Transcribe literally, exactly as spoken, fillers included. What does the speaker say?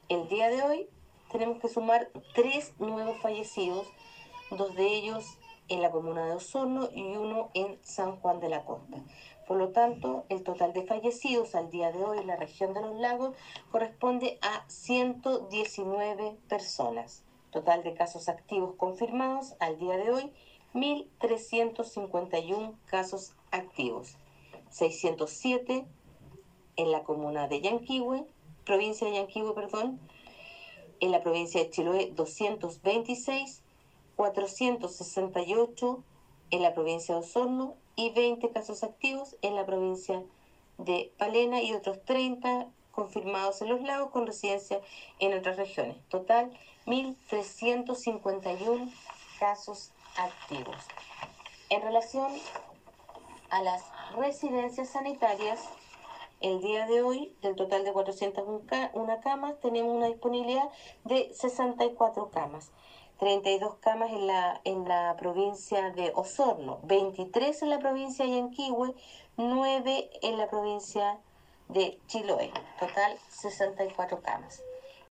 El día de hoy tenemos que sumar tres nuevos fallecidos, dos de ellos en la comuna de Osorno y uno en San Juan de la Costa. Por lo tanto, el total de fallecidos al día de hoy en la región de los lagos corresponde a ciento diecinueve personas. Total de casos activos confirmados al día de hoy, mil trescientos cincuenta y uno casos activos. seiscientos siete en la comuna de Yanquihue, provincia de Yanquihue, perdón, en la provincia de Chiloé doscientos veintiséis, cuatrocientos sesenta y ocho en la provincia de Osorno y veinte casos activos en la provincia de Palena y otros treinta confirmados en los lagos con residencia en otras regiones. Total, mil trescientos cincuenta y uno casos activos. En relación a las residencias sanitarias, el día de hoy, del total de cuatrocientas una camas, tenemos una disponibilidad de sesenta y cuatro camas. treinta y dos camas en la, en la provincia de Osorno, veintitrés en la provincia de Yanquihue, nueve en la provincia de Chiloé. Total, sesenta y cuatro camas.